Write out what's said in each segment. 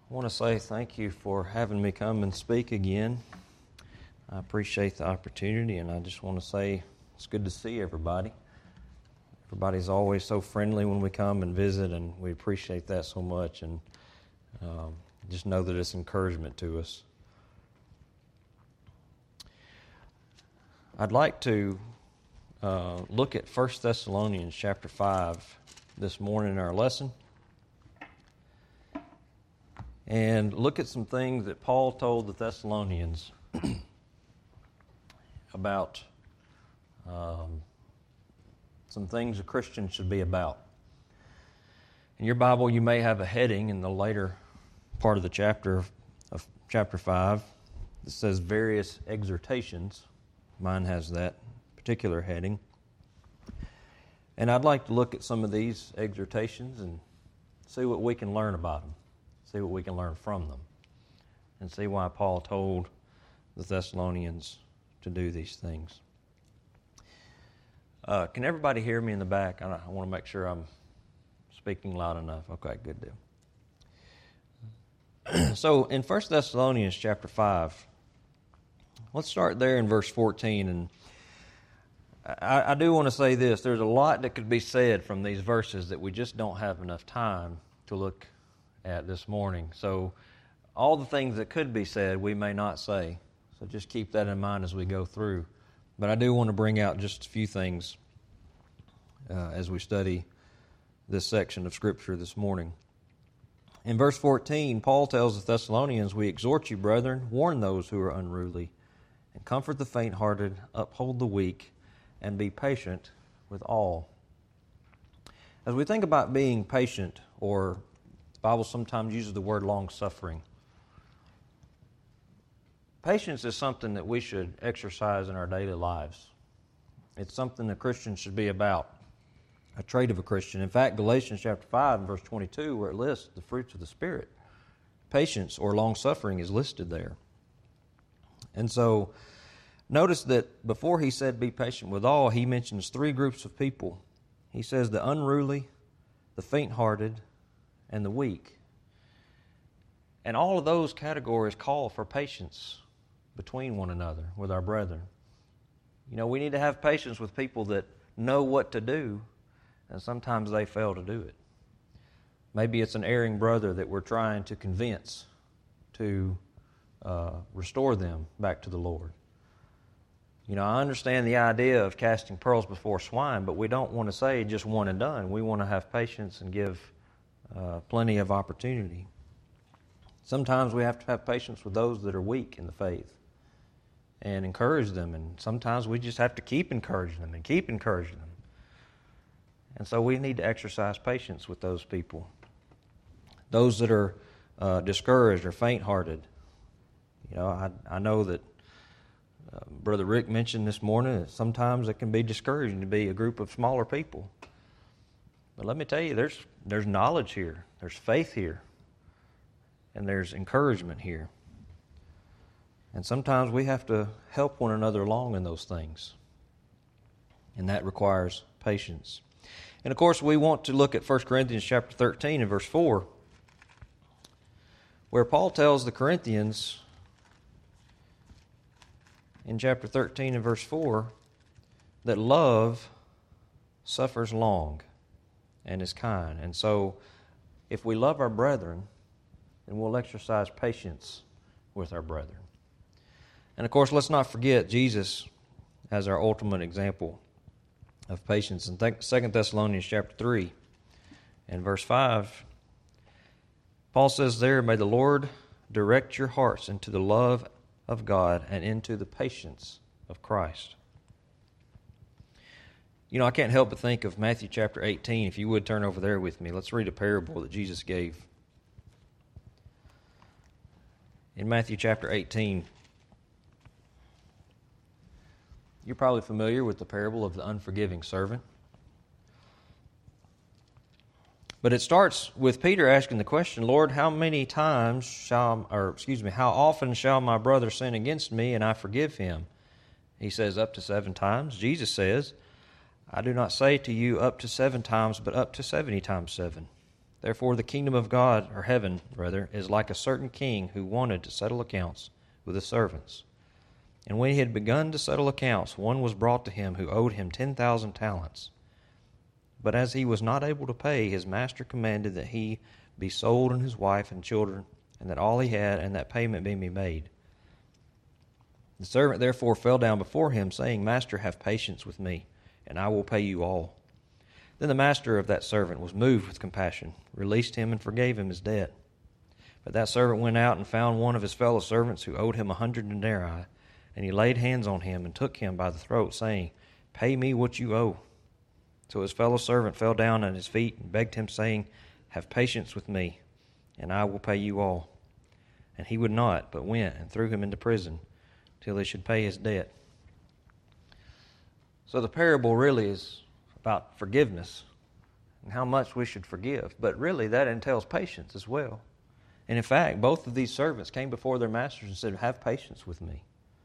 I want to say thank you for having me come and speak again. I appreciate the opportunity, and I just want to say it's good to see everybody. Everybody's always so friendly when we come and visit, and we appreciate that so much, and just know that it's encouragement to us. I'd like to look at 1 Thessalonians chapter 5 this morning in our lesson, and look at some things that Paul told the Thessalonians about some things a Christian should be about. In your Bible, you may have a heading in the later part of the chapter of chapter 5 that says various exhortations. Mine has that particular heading. And I'd like to look at some of these exhortations and see what we can learn about them, see what we can learn from them, and see why Paul told the Thessalonians to do these things. Can everybody hear me in the back? I want to make sure I'm speaking loud enough. Okay, good deal. So in 1 Thessalonians chapter 5, let's start there in verse 14. And I do want to say this. There's a lot that could be said from these verses that we just don't have enough time to look at this morning. So all the things that could be said, we may not say. So just keep that in mind as we go through. But I do want to bring out just a few things as we study this section of Scripture this morning. In verse 14, Paul tells the Thessalonians, "We exhort you, brethren, warn those who are unruly, and comfort the faint-hearted, uphold the weak, and be patient with all." As we think about being patient, or the Bible sometimes uses the word long-suffering, patience is something that we should exercise in our daily lives. It's something a Christian should be about, a trait of a Christian. In fact, Galatians chapter 5 and verse 22, where it lists the fruits of the Spirit, patience or long-suffering is listed there. And so, notice that before he said be patient with all, he mentions three groups of people. He says the unruly, the faint-hearted, and the weak. And all of those categories call for patience between one another, with our brethren. You know, we need to have patience with people that know what to do, and sometimes they fail to do it. Maybe it's an erring brother that we're trying to convince to restore them back to the Lord. You know, I understand the idea of casting pearls before swine, but we don't want to say just one and done. We want to have patience and give plenty of opportunity. Sometimes we have to have patience with those that are weak in the faith and encourage them, and sometimes we just have to keep encouraging them and keep encouraging them. And so we need to exercise patience with those people. Those that are discouraged or faint-hearted. You know, I know that Brother Rick mentioned this morning that sometimes it can be discouraging to be a group of smaller people. But let me tell you, there's knowledge here, there's faith here, and there's encouragement here. And sometimes we have to help one another along in those things. And that requires patience. And of course, we want to look at 1 Corinthians chapter 13 and verse 4, where Paul tells the Corinthians in chapter 13 and verse 4 that love suffers long and is kind. And so if we love our brethren, then we'll exercise patience with our brethren. And of course, let's not forget Jesus as our ultimate example of patience. In 2 Thessalonians chapter 3 and verse 5, Paul says there, "May the Lord direct your hearts into the love of God and into the patience of Christ." You know, I can't help but think of Matthew chapter 18. If you would turn over there with me, let's read a parable that Jesus gave. In Matthew chapter 18, you're probably familiar with the parable of the unforgiving servant. But it starts with Peter asking the question, "Lord, how often shall my brother sin against me and I forgive him?" He says, "Up to 7 times." Jesus says, "I do not say to you up to 7 times, but up to 70 times 7. Therefore the kingdom of God, or heaven, rather, is like a certain king who wanted to settle accounts with his servants. And when he had begun to settle accounts, one was brought to him who owed him 10,000 talents. But as he was not able to pay, his master commanded that he be sold and his wife and children, and that all he had, and that payment be made. The servant therefore fell down before him, saying, Master, have patience with me, and I will pay you all. Then the master of that servant was moved with compassion, released him, and forgave him his debt. But that servant went out and found one of his fellow servants who owed him 100 denarii, and he laid hands on him and took him by the throat, saying, Pay me what you owe. So his fellow servant fell down at his feet and begged him, saying, Have patience with me, and I will pay you all. And he would not, but went and threw him into prison till he should pay his debt. So the parable really is about forgiveness and how much we should forgive. But really that entails patience as well. And in fact, both of these servants came before their masters and said, Have patience with me.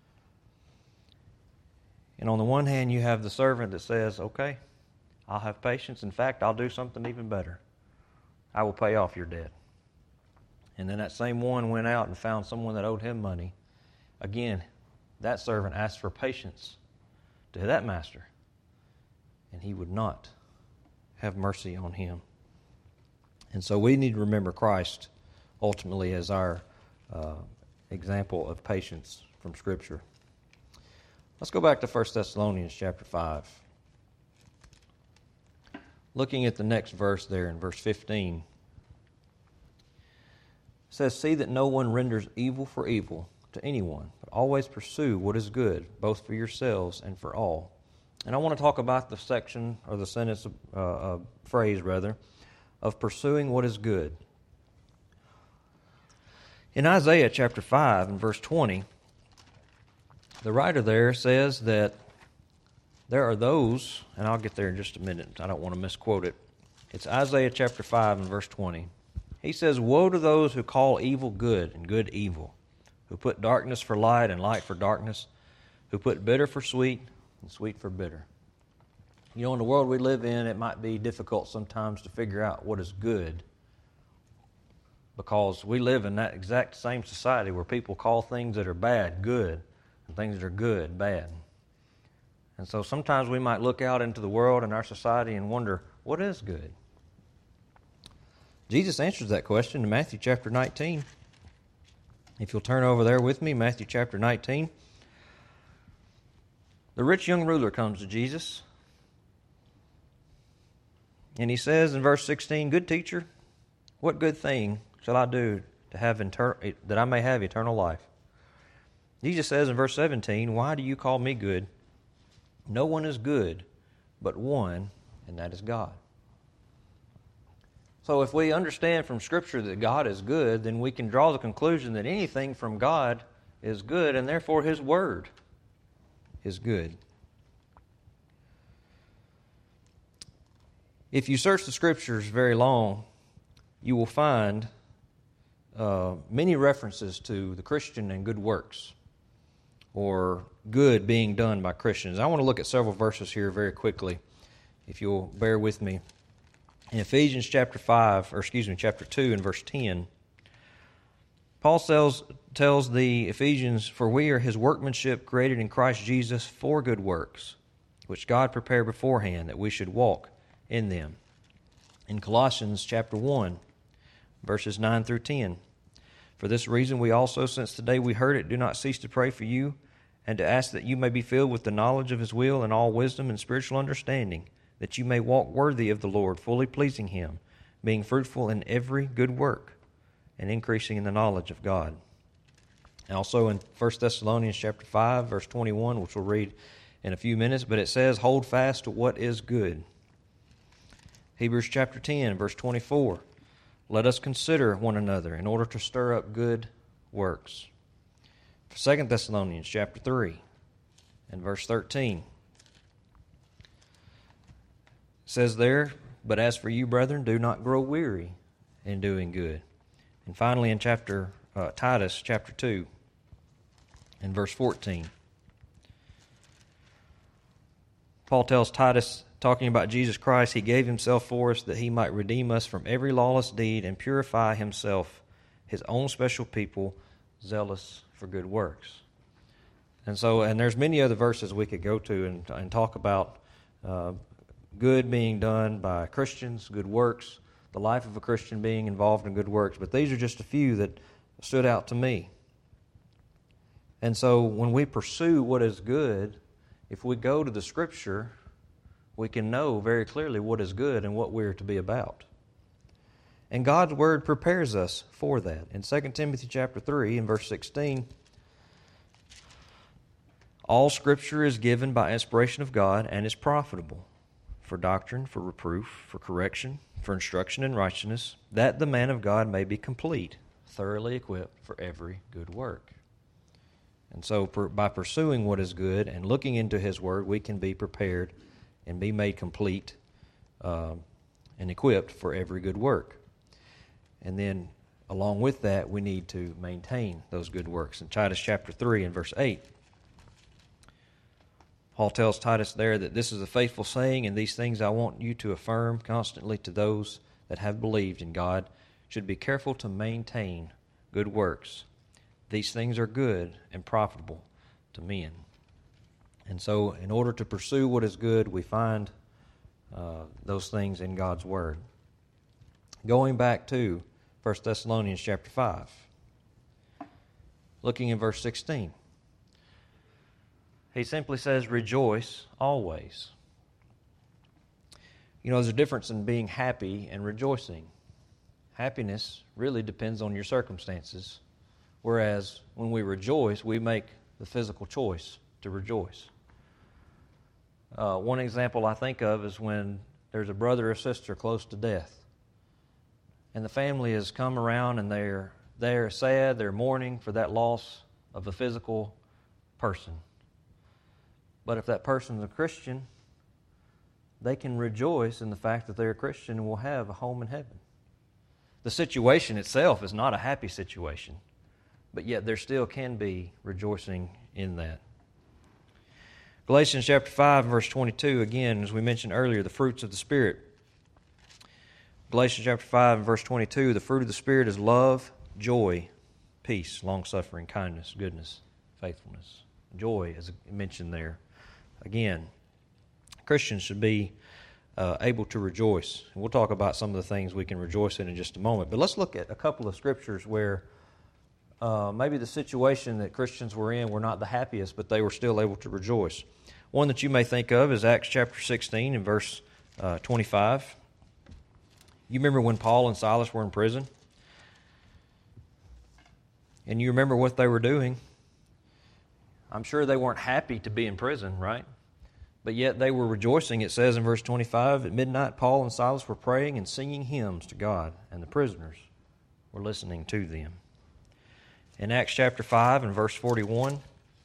And on the one hand, you have the servant that says, Okay, I'll have patience. In fact, I'll do something even better. I will pay off your debt. And then that same one went out and found someone that owed him money. Again, that servant asked for patience to that master, and he would not have mercy on him. And so we need to remember Christ ultimately as our example of patience from Scripture. Let's go back to 1 Thessalonians chapter 5. Looking at the next verse there in verse 15. It says, See that no one renders evil for evil to anyone, but always pursue what is good, both for yourselves and for all. And I want to talk about the section, or the sentence, phrase rather, of pursuing what is good. In Isaiah chapter 5 and verse 20, the writer there says that there are those, and I'll get there in just a minute, I don't want to misquote it. It's Isaiah chapter 5 and verse 20. He says, Woe to those who call evil good and good evil, who put darkness for light and light for darkness, who put bitter for sweet and sweet for bitter. You know, in the world we live in, it might be difficult sometimes to figure out what is good, because we live in that exact same society where people call things that are bad good and things that are good bad. And so sometimes we might look out into the world and our society and wonder, what is good? Jesus answers that question in Matthew chapter 19. If you'll turn over there with me, Matthew chapter 19. The rich young ruler comes to Jesus, and he says in verse 16, Good teacher, what good thing shall I do to have that I may have eternal life? Jesus says in verse 17, Why do you call me good? No one is good but one, and that is God. So if we understand from Scripture that God is good, then we can draw the conclusion that anything from God is good, and therefore His Word is good. If you search the Scriptures very long, you will find many references to the Christian and good works, or good being done by Christians. I want to look at several verses here very quickly, if you'll bear with me. In Ephesians chapter 2 and verse 10, Paul tells the Ephesians, For we are His workmanship, created in Christ Jesus for good works, which God prepared beforehand that we should walk in them. In Colossians chapter 1, verses 9 through 10, For this reason we also, since the day we heard it, do not cease to pray for you, and to ask that you may be filled with the knowledge of His will and all wisdom and spiritual understanding, that you may walk worthy of the Lord, fully pleasing Him, being fruitful in every good work, and increasing in the knowledge of God. And also in 1 Thessalonians chapter 5, verse 21, which we'll read in a few minutes, but it says, Hold fast to what is good. Hebrews chapter 10, verse 24, Let us consider one another in order to stir up good works. 2 Thessalonians chapter 3 and verse 13 says there, But as for you, brethren, do not grow weary in doing good. And finally in Titus chapter 2 and verse 14, Paul tells Titus talking about Jesus Christ, He gave Himself for us that He might redeem us from every lawless deed and purify Himself, His own special people, zealous for good works. And there's many other verses we could go to and talk about good being done by Christians, good works, the life of a Christian being involved in good works. But these are just a few that stood out to me. And so when we pursue what is good, if we go to the Scripture, we can know very clearly what is good and what we're to be about. And God's Word prepares us for that. In 2 Timothy chapter 3 and verse 16, all Scripture is given by inspiration of God and is profitable for doctrine, for reproof, for correction, for instruction in righteousness, that the man of God may be complete, thoroughly equipped for every good work. And so by pursuing what is good and looking into His Word, we can be prepared and be made complete and equipped for every good work. And then along with that, we need to maintain those good works. In Titus chapter 3 and verse 8, Paul tells Titus there that this is a faithful saying, and these things I want you to affirm constantly to those that have believed in God, should be careful to maintain good works. These things are good and profitable to men. And so in order to pursue what is good, we find those things in God's Word. Going back to 1 Thessalonians chapter 5, looking in verse 16. He simply says, rejoice always. You know, there's a difference in being happy and rejoicing. Happiness really depends on your circumstances, whereas when we rejoice, we make the physical choice to rejoice. One example I think of is when there's a brother or sister close to death, and the family has come around and they're sad, they're mourning for that loss of a physical person. But if that person is a Christian, they can rejoice in the fact that they're a Christian and will have a home in heaven. The situation itself is not a happy situation, but yet there still can be rejoicing in that. Galatians chapter 5 verse 22, again, as we mentioned earlier, the fruits of the Spirit. Galatians chapter 5 and verse 22, the fruit of the Spirit is love, joy, peace, long-suffering, kindness, goodness, faithfulness. Joy is mentioned there. Again, Christians should be able to rejoice. And we'll talk about some of the things we can rejoice in just a moment. But let's look at a couple of scriptures where maybe the situation that Christians were in were not the happiest, but they were still able to rejoice. One that you may think of is Acts chapter 16 and verse 25. You remember when Paul and Silas were in prison? And you remember what they were doing? I'm sure they weren't happy to be in prison, right? But yet they were rejoicing. It says in verse 25, at midnight Paul and Silas were praying and singing hymns to God, and the prisoners were listening to them. In Acts chapter 5 and verse 41,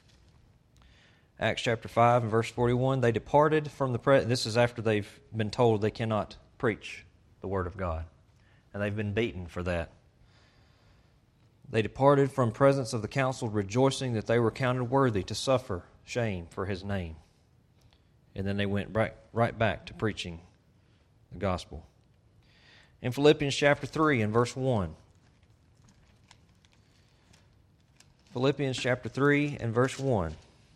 Acts chapter 5 and verse 41, they departed from the presence. This is after they've been told they cannot preach the Word of God, and they've been beaten for that. They departed from presence of the council, rejoicing that they were counted worthy to suffer shame for His name. And then they went right back to preaching the gospel. In Philippians chapter 3 and verse 1. Philippians chapter 3 and verse 1.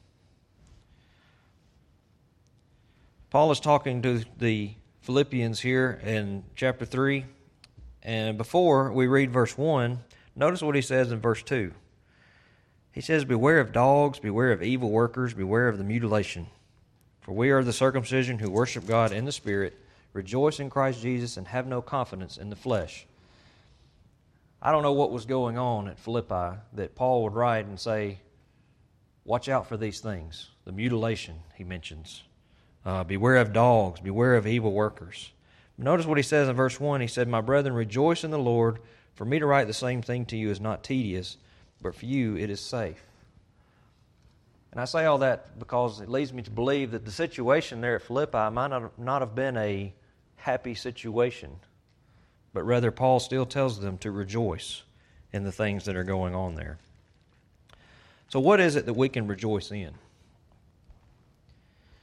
Paul is talking to the Philippians here in chapter 3. And before we read verse 1, notice what he says in verse 2. He says, beware of dogs, beware of evil workers, beware of the mutilation. For we are the circumcision who worship God in the Spirit, rejoice in Christ Jesus, and have no confidence in the flesh. I don't know what was going on at Philippi that Paul would write and say, watch out for these things. The mutilation, he mentions. Beware of dogs, beware of evil workers. Notice what he says in verse 1. He said, my brethren, rejoice in the Lord. For me to write the same thing to you is not tedious, but for you it is safe. And I say all that because it leads me to believe that the situation there at Philippi might not have been a happy situation, but rather Paul still tells them to rejoice in the things that are going on there. So what is it that we can rejoice in?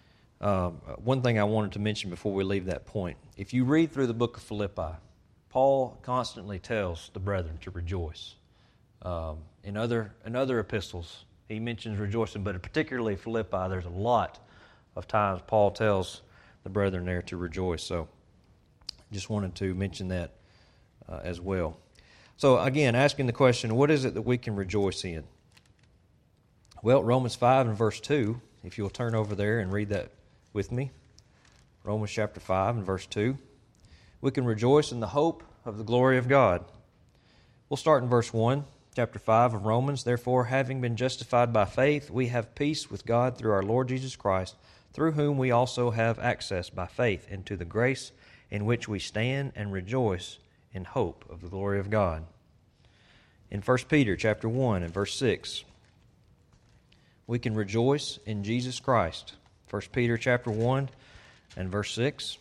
one thing I wanted to mention before we leave that point. If you read through the book of Philippi, Paul constantly tells the brethren to rejoice. In other epistles, he mentions rejoicing, but particularly Philippi, there's a lot of times Paul tells the brethren there to rejoice. So just wanted to mention that as well. So again, asking the question, what is it that we can rejoice in? Well, Romans 5 and verse 2, if you'll turn over there and read that with me. Romans chapter 5 and verse 2. We can rejoice in the hope of the glory of God. We'll start in verse 1, chapter 5 of Romans. Therefore, having been justified by faith, we have peace with God through our Lord Jesus Christ, through whom we also have access by faith into the grace in which we stand and rejoice in hope of the glory of God. In 1 Peter chapter 1 and verse 6, we can rejoice in Jesus Christ. 1 Peter chapter 1 and verse 6.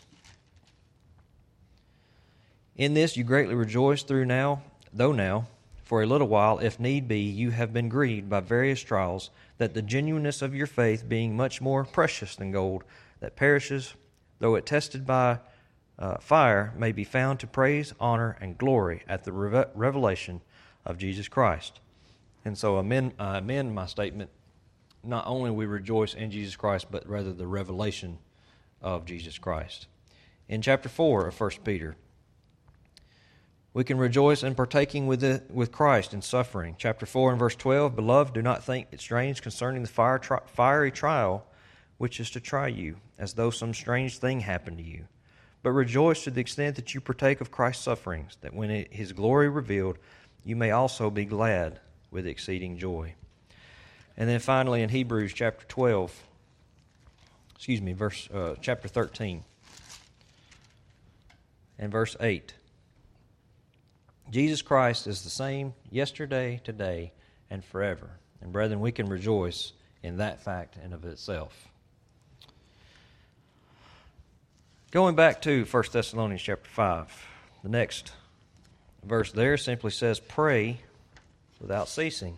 In this you greatly rejoice though now, for a little while, if need be, you have been grieved by various trials, that the genuineness of your faith, being much more precious than gold, that perishes, though it tested by fire, may be found to praise, honor, and glory at the revelation of Jesus Christ. And so I amend my statement. Not only we rejoice in Jesus Christ, but rather the revelation of Jesus Christ. In chapter 4 of 1 Peter, we can rejoice in partaking with Christ in suffering. Chapter 4 and verse 12, Beloved, do not think it strange concerning the fiery trial which is to try you, as though some strange thing happened to you. But rejoice to the extent that you partake of Christ's sufferings, that when His glory revealed, you may also be glad with exceeding joy. And then finally in Hebrews chapter 13 and verse 8. Jesus Christ is the same yesterday, today, and forever. And brethren, we can rejoice in that fact in of itself. Going back to 1 Thessalonians chapter 5, the next verse there simply says, pray without ceasing.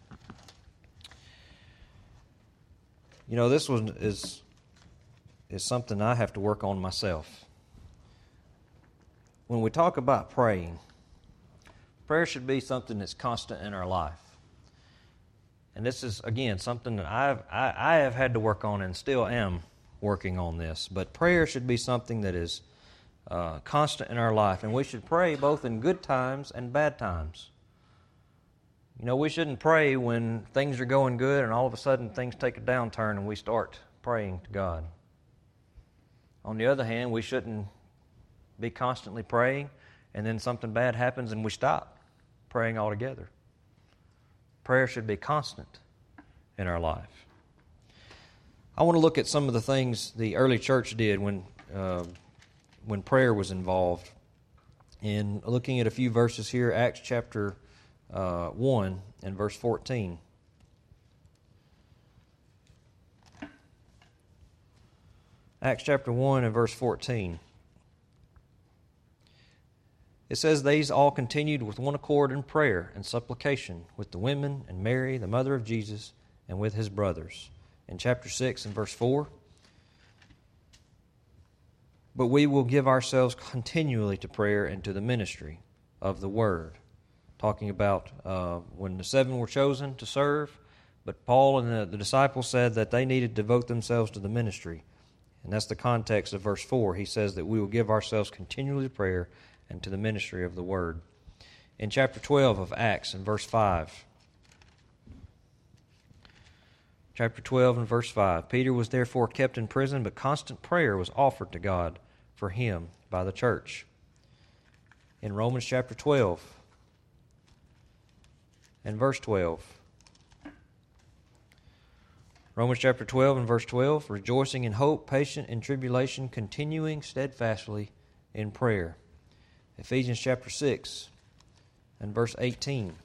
You know, this one is something I have to work on myself. When we talk about praying, prayer should be something that's constant in our life. And this is, again, something that I have had to work on and still am working on this. But prayer should be something that is constant in our life. And we should pray both in good times and bad times. You know, we shouldn't pray when things are going good and all of a sudden things take a downturn and we start praying to God. On the other hand, we shouldn't be constantly praying and then something bad happens and we stop praying altogether. Prayer should be constant in our life. I want to look at some of the things the early church did when prayer was involved. In looking at a few verses here, Acts chapter 1 and verse 14. Acts chapter 1 and verse 14. It says, These all continued with one accord in prayer and supplication with the women and Mary, the mother of Jesus, and with his brothers. In chapter 6 and verse 4, But we will give ourselves continually to prayer and to the ministry of the word. Talking about when the 7 were chosen to serve, but Paul and the disciples said that they needed to devote themselves to the ministry. And that's the context of verse 4. He says that we will give ourselves continually to prayer and to the ministry of the word. In chapter 12 of Acts, in verse 5, chapter 12 and verse 5, Peter was therefore kept in prison, but constant prayer was offered to God for him by the church. In Romans chapter 12 and verse 12, Romans chapter 12 and verse 12, rejoicing in hope, patient in tribulation, continuing steadfastly in prayer. Ephesians chapter 6 and verse 18.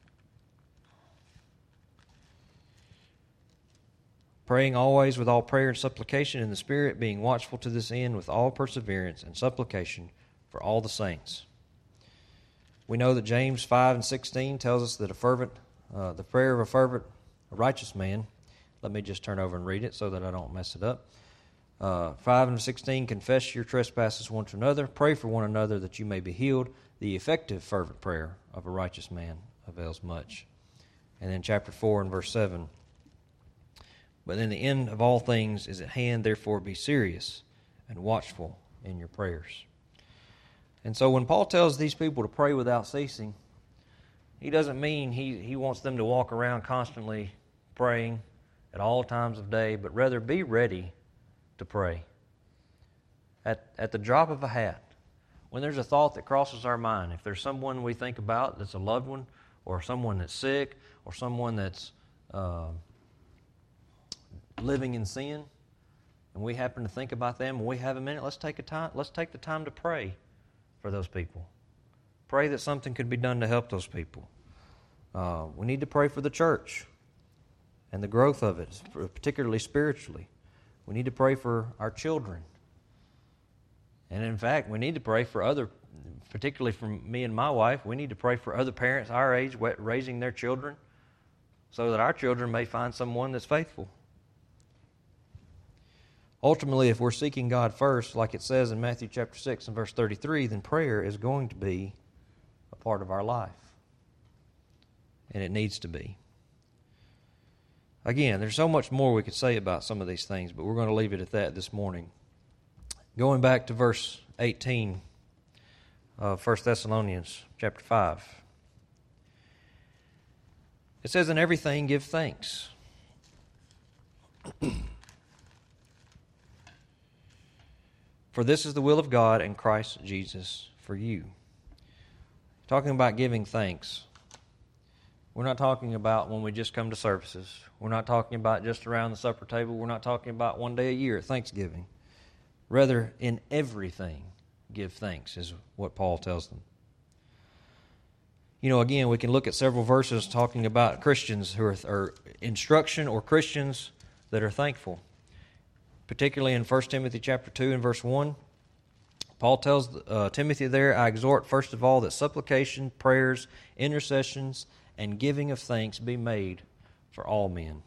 Praying always with all prayer and supplication in the Spirit, being watchful to this end with all perseverance and supplication for all the saints. We know that James 5 and 16 tells us that the prayer of a righteous man, let me just turn over and read it so that I don't mess it up. 5 and 16, confess your trespasses one to another, pray for one another that you may be healed. The effective, fervent prayer of a righteous man avails much. And then chapter 4 and verse 7, but then the end of all things is at hand, therefore be serious and watchful in your prayers. And so when Paul tells these people to pray without ceasing, he doesn't mean he wants them to walk around constantly praying at all times of day, but rather be ready to pray. At the drop of a hat, when there's a thought that crosses our mind, if there's someone we think about that's a loved one, or someone that's sick, or someone that's living in sin, and we happen to think about them, and we have a minute, let's take the time to pray for those people. Pray that something could be done to help those people. We need to pray for the church and the growth of it, particularly spiritually. We need to pray for our children. And in fact, we need to pray for other, particularly for me and my wife, we need to pray for other parents our age raising their children so that our children may find someone that's faithful. Ultimately, if we're seeking God first, like it says in Matthew chapter 6 and verse 33, then prayer is going to be a part of our life. And it needs to be. Again, there's so much more we could say about some of these things, but we're going to leave it at that this morning. Going back to verse 18 of 1 Thessalonians chapter 5. It says, in everything give thanks. For this is the will of God in Christ Jesus for you. Talking about giving thanks. We're not talking about when we just come to services. We're not talking about just around the supper table. We're not talking about one day a year at Thanksgiving. Rather, in everything, give thanks, is what Paul tells them. You know, again, we can look at several verses talking about Christians who are instruction or Christians that are thankful. Particularly in 1 Timothy chapter 2 and verse 1, Paul tells Timothy there, I exhort first of all that supplication, prayers, intercessions, and giving of thanks be made for all men.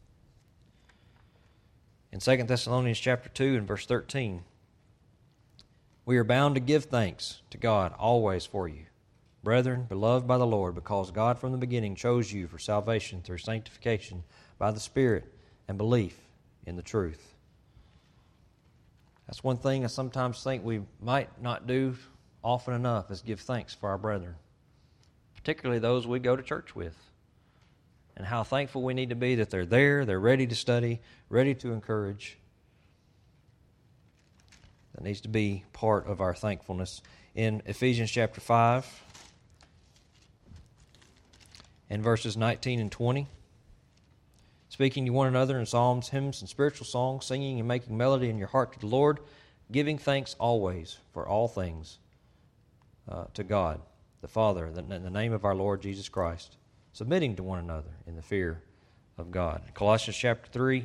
In 2 Thessalonians chapter 2 and verse 13, we are bound to give thanks to God always for you, brethren, beloved by the Lord, because God from the beginning chose you for salvation through sanctification by the Spirit and belief in the truth. That's one thing I sometimes think we might not do often enough is give thanks for our brethren, particularly those we go to church with, and how thankful we need to be that they're there, they're ready to study, ready to encourage. That needs to be part of our thankfulness. In Ephesians chapter 5 and verses 19 and 20, speaking to one another in psalms, hymns, and spiritual songs, singing and making melody in your heart to the Lord, giving thanks always for all things to God, the Father, in the name of our Lord Jesus Christ, submitting to one another in the fear of God. Colossians chapter 3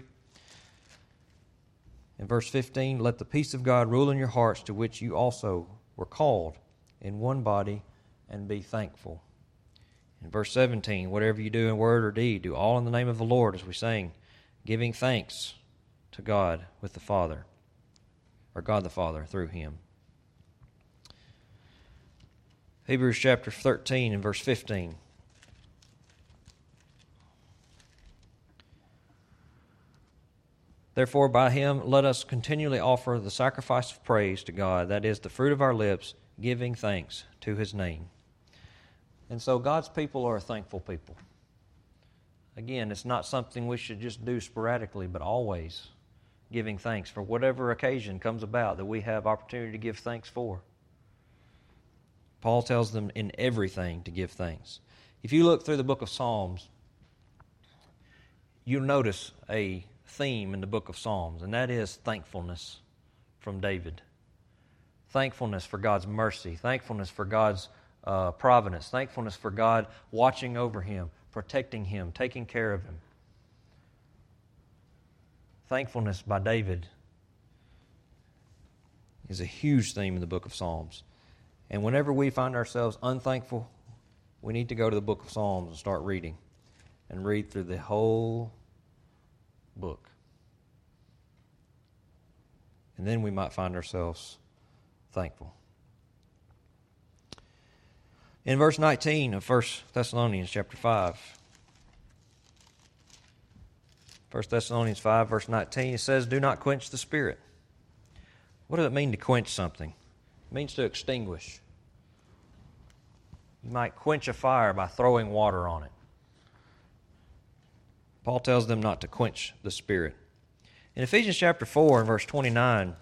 and verse 15, let the peace of God rule in your hearts, to which you also were called in one body, and be thankful. In verse 17, whatever you do in word or deed, do all in the name of the Lord, as we sang, giving thanks to God with the Father, or God the Father through Him. Hebrews chapter 13 and verse 15. Therefore, by Him let us continually offer the sacrifice of praise to God, that is, the fruit of our lips, giving thanks to His name. And so God's people are a thankful people. Again, it's not something we should just do sporadically, but always giving thanks for whatever occasion comes about that we have opportunity to give thanks for. Paul tells them in everything to give thanks. If you look through the book of Psalms, you'll notice a theme in the book of Psalms, and that is thankfulness from David. Thankfulness for God's mercy, thankfulness for God's providence, thankfulness for God watching over him, protecting him, taking care of him. Thankfulness by David is a huge theme in the book of Psalms. And whenever we find ourselves unthankful, we need to go to the book of Psalms and start reading, and read through the whole book. And then we might find ourselves thankful. In verse 19 of 1 Thessalonians chapter 5, 1 Thessalonians 5, verse 19, it says, "Do not quench the Spirit." What does it mean to quench something? It means to extinguish. You might quench a fire by throwing water on it. Paul tells them not to quench the Spirit. In Ephesians chapter 4 and verse 29,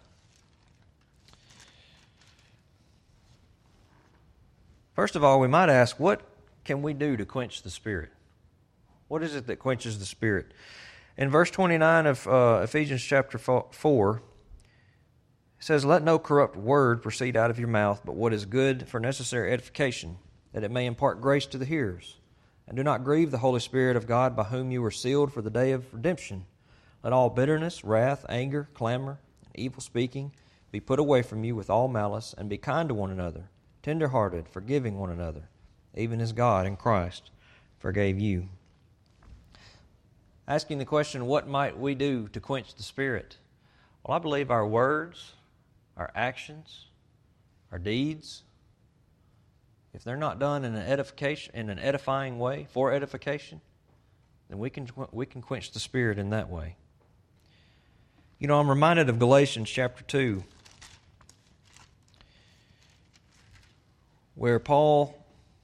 first of all, we might ask, what can we do to quench the Spirit? What is it that quenches the Spirit? In verse 29 of Ephesians chapter 4, it says, "Let no corrupt word proceed out of your mouth, but what is good for necessary edification, that it may impart grace to the hearers. And do not grieve the Holy Spirit of God, by whom you were sealed for the day of redemption. Let all bitterness, wrath, anger, clamor, and evil speaking be put away from you with all malice, and be kind to one another, tender-hearted, forgiving one another, even as God in Christ forgave you." Asking the question, what might we do to quench the Spirit? Well, I believe our words, our actions, our deeds, if they're not done in an edifying way, for edification, then we can quench the Spirit in that way. You know, I'm reminded of Galatians chapter 2, where Paul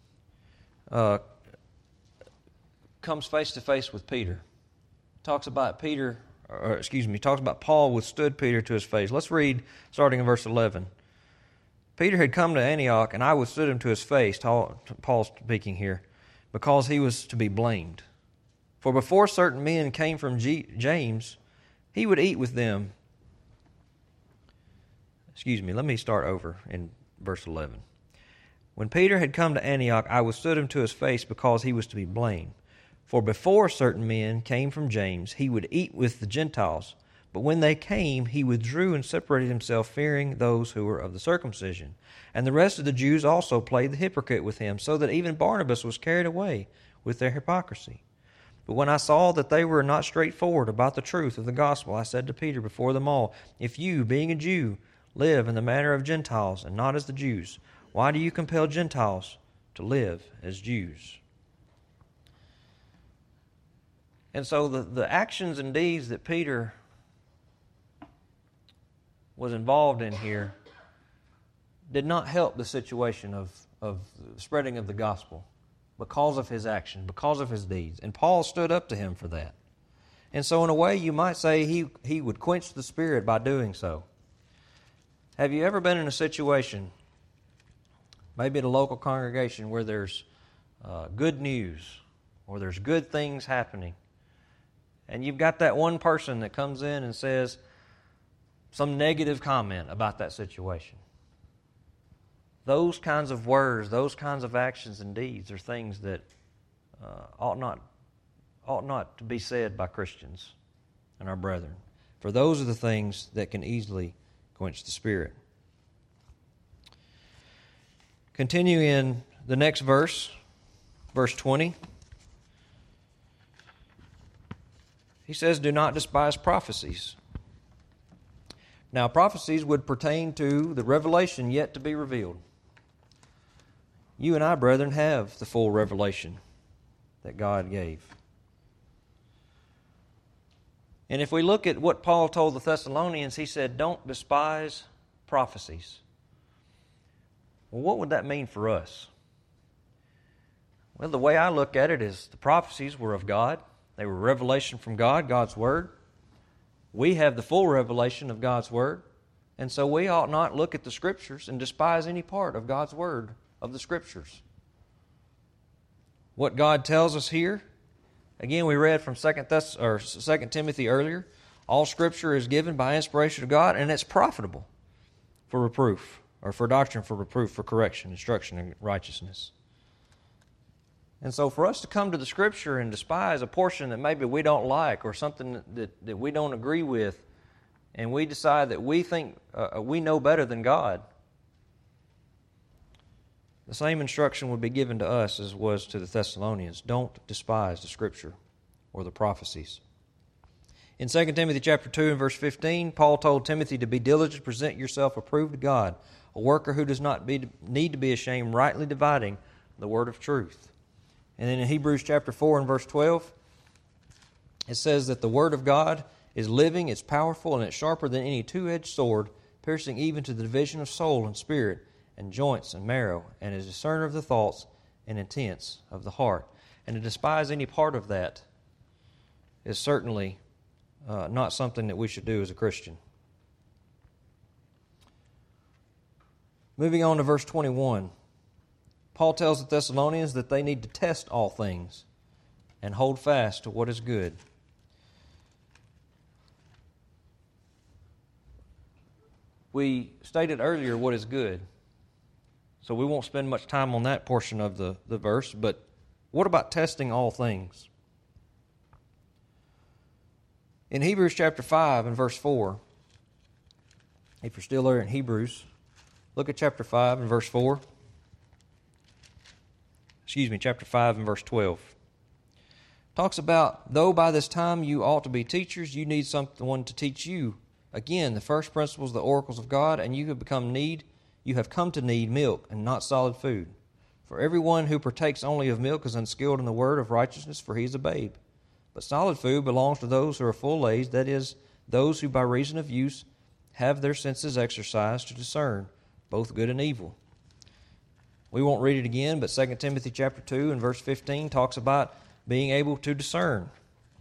comes face to face with Peter. Talks about Paul withstood Peter to his face. Let's read starting in verse 11. "Peter had come to Antioch, and I withstood him to his face," Paul's speaking here, "because he was to be blamed. For before certain men came from James, he would eat with them." Let me start over in verse 11. "When Peter had come to Antioch, I withstood him to his face, because he was to be blamed. For before certain men came from James, he would eat with the Gentiles. But when they came, he withdrew and separated himself, fearing those who were of the circumcision. And the rest of the Jews also played the hypocrite with him, so that even Barnabas was carried away with their hypocrisy. But when I saw that they were not straightforward about the truth of the gospel, I said to Peter before them all, 'If you, being a Jew, live in the manner of Gentiles and not as the Jews, why do you compel Gentiles to live as Jews?'" And so the actions and deeds that Peter was involved in here did not help the situation of spreading of the gospel because of his action, because of his deeds. And Paul stood up to him for that. And so in a way you might say he would quench the Spirit by doing so. Have you ever been in a situation, maybe at a local congregation, where there's good news or there's good things happening, and you've got that one person that comes in and says some negative comment about that situation? Those kinds of words, those kinds of actions and deeds are things that ought not to be said by Christians and our brethren. For those are the things that can easily quench the Spirit. Continue in the next verse, verse 20. He says, "Do not despise prophecies." Now, prophecies would pertain to the revelation yet to be revealed. You and I, brethren, have the full revelation that God gave. And if we look at what Paul told the Thessalonians, he said, "Don't despise prophecies." Well, what would that mean for us? Well, the way I look at it is the prophecies were of God. They were revelation from God, God's Word. We have the full revelation of God's Word, and so we ought not look at the Scriptures and despise any part of God's Word, of the Scriptures. What God tells us here, again, we read from 2 Timothy earlier, all Scripture is given by inspiration of God, and it's profitable for reproof, or for doctrine, for reproof, for correction, instruction, and righteousness. And so for us to come to the Scripture and despise a portion that maybe we don't like, or something that we don't agree with, and we decide that we think we know better than God, the same instruction would be given to us as was to the Thessalonians. Don't despise the Scripture or the prophecies. In 2 Timothy chapter 2 and verse 15, Paul told Timothy to be diligent, present yourself approved to God, a worker who does not need to be ashamed, rightly dividing the word of truth. And then in Hebrews chapter 4 and verse 12, it says that the word of God is living, it's powerful, and it's sharper than any two-edged sword, piercing even to the division of soul and spirit and joints and marrow, and is a discerner of the thoughts and intents of the heart. And to despise any part of that is certainly not something that we should do as a Christian. Moving on to verse 21, Paul tells the Thessalonians that they need to test all things and hold fast to what is good. We stated earlier what is good, so we won't spend much time on that portion of the verse, but what about testing all things? In Hebrews chapter 5 and verse 4, if you're still there in Hebrews, look at chapter 5 and verse 4. Chapter 5 and verse 12. Talks about, though by this time you ought to be teachers, you need someone to teach you. Again, the first principles, the oracles of God, and you have come to need milk and not solid food. For everyone who partakes only of milk is unskilled in the word of righteousness, for he is a babe. But solid food belongs to those who are full aged, that is, those who by reason of use have their senses exercised to discern both good and evil. We won't read it again, but 2 Timothy chapter 2 and verse 15 talks about being able to discern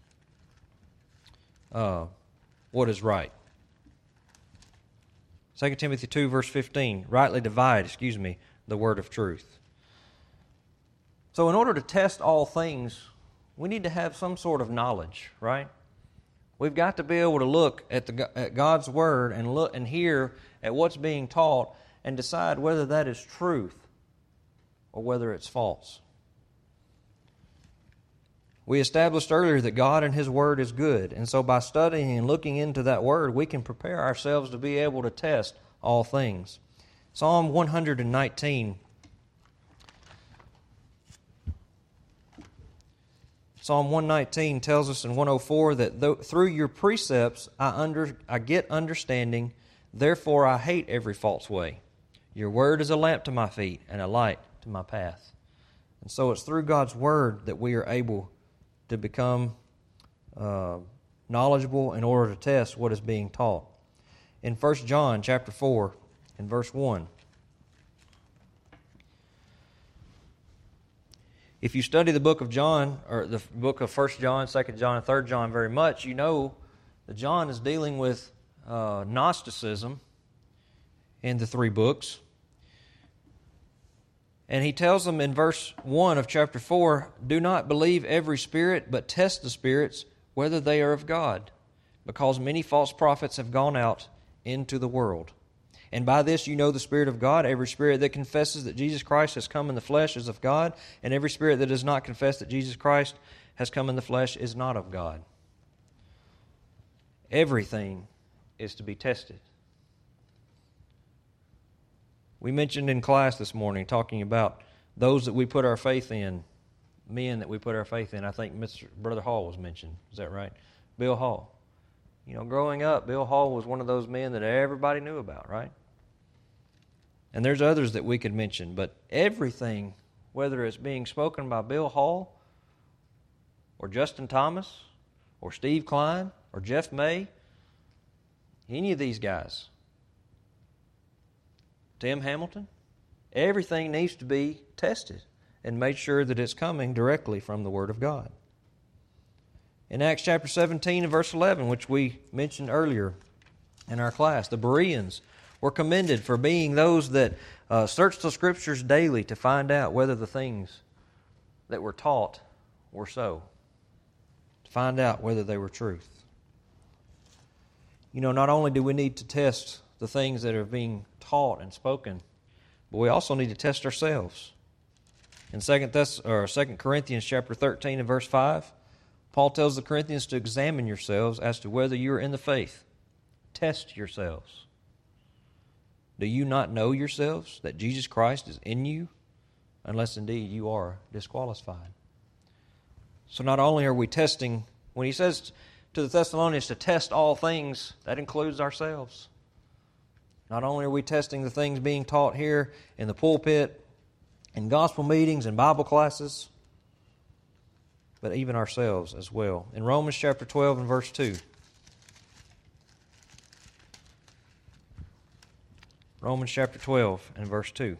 what is right. 2 Timothy 2 verse 15, rightly divide, the word of truth. So in order to test all things, we need to have some sort of knowledge, right? We've got to be able to look at God's Word and look and hear at what's being taught and decide whether that is truth or whether it's false. We established earlier that God and His Word is good, and so by studying and looking into that Word, we can prepare ourselves to be able to test all things. Psalm 119. Psalm 119 tells us in 104 that through your precepts I get understanding, therefore I hate every false way. Your word is a lamp to my feet and a light to my path. And so it's through God's Word that we are able to become knowledgeable in order to test what is being taught. In 1 John chapter 4 and verse 1, if you study the book of John, or the book of 1 John, 2 John, and 3 John very much, you know that John is dealing with Gnosticism in the three books. And he tells them in verse 1 of chapter 4, do not believe every spirit, but test the spirits, whether they are of God, because many false prophets have gone out into the world. And by this you know the Spirit of God. Every spirit that confesses that Jesus Christ has come in the flesh is of God, and every spirit that does not confess that Jesus Christ has come in the flesh is not of God. Everything is to be tested. We mentioned in class this morning, talking about those that we put our faith in, men that we put our faith in. I think Brother Hall was mentioned. Is that right? Bill Hall. You know, growing up, Bill Hall was one of those men that everybody knew about, right? And there's others that we could mention, but everything, whether it's being spoken by Bill Hall or Justin Thomas or Steve Klein or Jeff May, any of these guys, Tim Hamilton, everything needs to be tested and made sure that it's coming directly from the Word of God. In Acts chapter 17 and verse 11, which we mentioned earlier in our class, the Bereans were commended for being those that searched the Scriptures daily to find out whether the things that were taught were so, to find out whether they were truth. You know, not only do we need to test the things that are being taught and spoken, but we also need to test ourselves. In 2 Corinthians chapter 13 and verse 5, Paul tells the Corinthians to examine yourselves as to whether you are in the faith. Test yourselves. Do you not know yourselves that Jesus Christ is in you, unless indeed you are disqualified? So not only are we testing, when he says to the Thessalonians to test all things, that includes ourselves. Not only are we testing the things being taught here in the pulpit, in gospel meetings and Bible classes, but even ourselves as well. In Romans chapter 12 and verse 2. Romans chapter 12 and verse 2.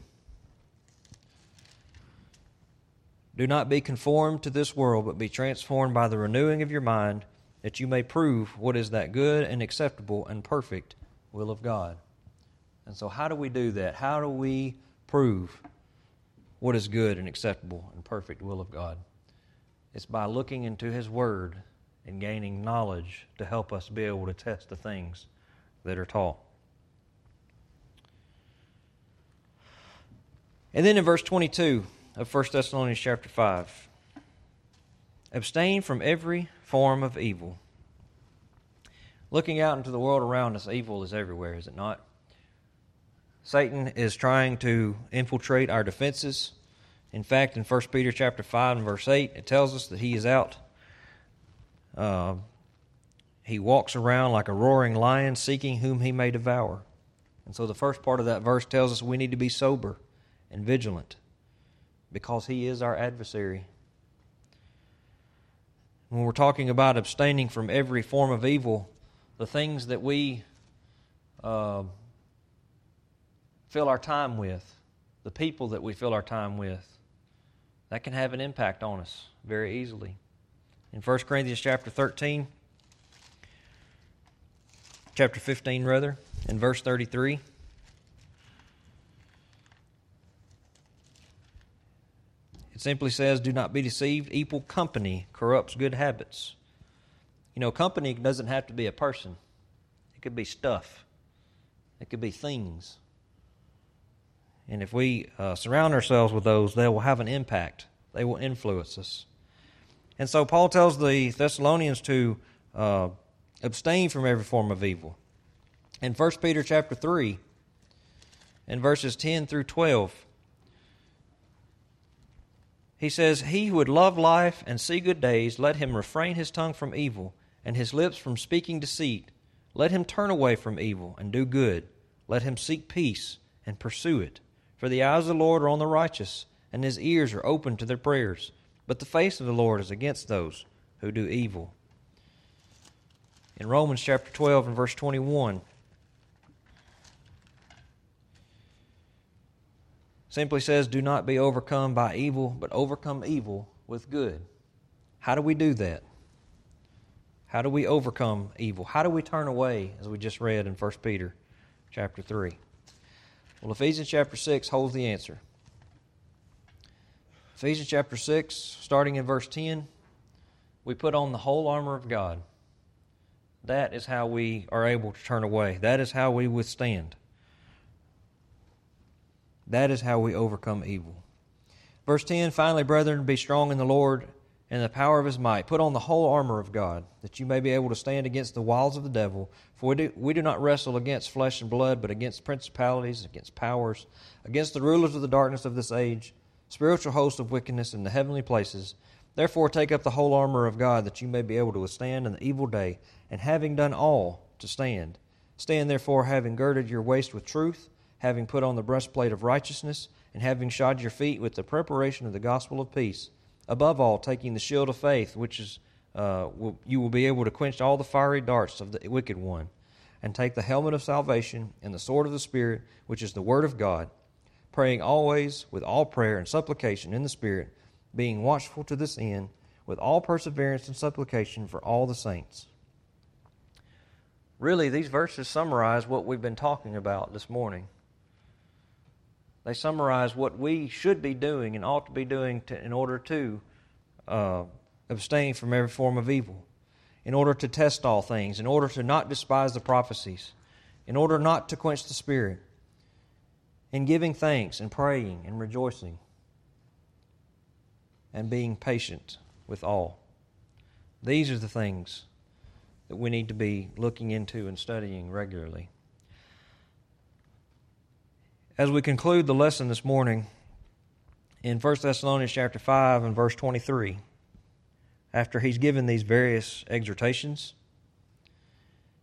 Do not be conformed to this world, but be transformed by the renewing of your mind, that you may prove what is that good and acceptable and perfect will of God. And so how do we do that? How do we prove what is good and acceptable and perfect will of God? It's by looking into His Word and gaining knowledge to help us be able to test the things that are taught. And then in verse 22 of 1 Thessalonians chapter 5, abstain from every form of evil. Looking out into the world around us, evil is everywhere, is it not? Satan is trying to infiltrate our defenses. In fact, in 1 Peter chapter 5 and verse 8, it tells us that he is out. He walks around like a roaring lion, seeking whom he may devour. And so the first part of that verse tells us we need to be sober and vigilant because he is our adversary. When we're talking about abstaining from every form of evil, the things that we fill our time with, the people that we fill our time with, that can have an impact on us very easily. In 1 Corinthians chapter 15, in verse 33, it simply says, do not be deceived, evil company corrupts good habits. You know, company doesn't have to be a person. It could be stuff. It could be things. And if we surround ourselves with those, they will have an impact. They will influence us. And so Paul tells the Thessalonians to abstain from every form of evil. In 1 Peter chapter 3, in verses 10 through 12, he says, he who would love life and see good days, let him refrain his tongue from evil and his lips from speaking deceit. Let him turn away from evil and do good. Let him seek peace and pursue it. For the eyes of the Lord are on the righteous, and His ears are open to their prayers. But the face of the Lord is against those who do evil. In Romans chapter 12 and verse 21, simply says, do not be overcome by evil, but overcome evil with good. How do we do that? How do we overcome evil? How do we turn away, as we just read in 1 Peter chapter 3? Well, Ephesians chapter 6 holds the answer. Ephesians chapter 6, starting in verse 10, we put on the whole armor of God. That is how we are able to turn away. That is how we withstand. That is how we overcome evil. Verse 10, finally, brethren, be strong in the Lord and the power of His might. Put on the whole armor of God, that you may be able to stand against the wiles of the devil. For we do not wrestle against flesh and blood, but against principalities, against powers, against the rulers of the darkness of this age, spiritual hosts of wickedness in the heavenly places. Therefore take up the whole armor of God, that you may be able to withstand in the evil day, and having done all, to stand. Stand therefore, having girded your waist with truth, having put on the breastplate of righteousness, and having shod your feet with the preparation of the gospel of peace. Above all, taking the shield of faith, which is you will be able to quench all the fiery darts of the wicked one, and take the helmet of salvation and the sword of the Spirit, which is the word of God, praying always with all prayer and supplication in the Spirit, being watchful to this end, with all perseverance and supplication for all the saints. Really, these verses summarize what we've been talking about this morning. They summarize what we should be doing and ought to be doing in order to abstain from every form of evil, in order to test all things, in order to not despise the prophecies, in order not to quench the Spirit, in giving thanks and praying and rejoicing, and being patient with all. These are the things that we need to be looking into and studying regularly. As we conclude the lesson this morning, in 1 Thessalonians chapter 5 and verse 23, after he's given these various exhortations,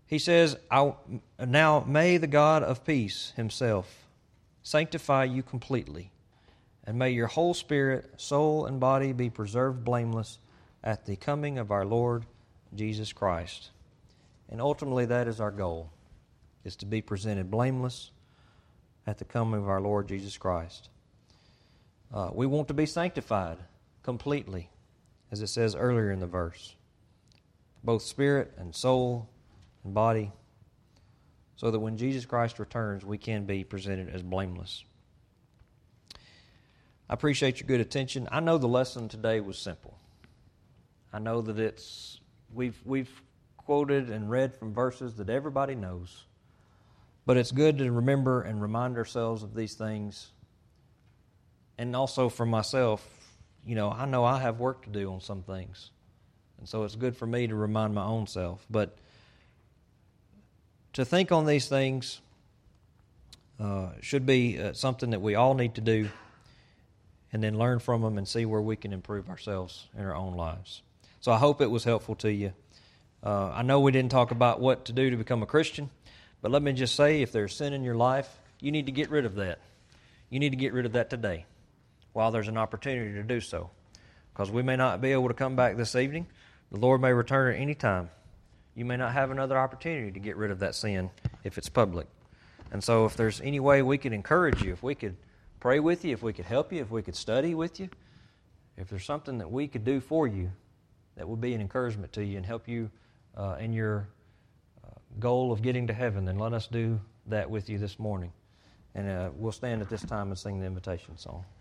He says, now may the God of peace himself sanctify you completely, and may your whole spirit, soul, and body be preserved blameless at the coming of our Lord Jesus Christ. And ultimately that is our goal, is to be presented blameless at the coming of our Lord Jesus Christ. We want to be sanctified completely, as it says earlier in the verse, both spirit and soul and body, so that when Jesus Christ returns, we can be presented as blameless. I appreciate your good attention. I know the lesson today was simple. I know that we've quoted and read from verses that everybody knows, but it's good to remember and remind ourselves of these things. And also for myself, I know I have work to do on some things, and so it's good for me to remind my own self. But to think on these things should be something that we all need to do, and then learn from them and see where we can improve ourselves in our own lives. So I hope it was helpful to you. I know we didn't talk about what to do to become a Christian, but let me just say, if there's sin in your life, you need to get rid of that. You need to get rid of that today, while there's an opportunity to do so. Because we may not be able to come back this evening. The Lord may return at any time. You may not have another opportunity to get rid of that sin if it's public. And so if there's any way we could encourage you, if we could pray with you, if we could help you, if we could study with you, if there's something that we could do for you that would be an encouragement to you and help you in your goal of getting to heaven, then let us do that with you this morning. And we'll stand at this time and sing the invitation song.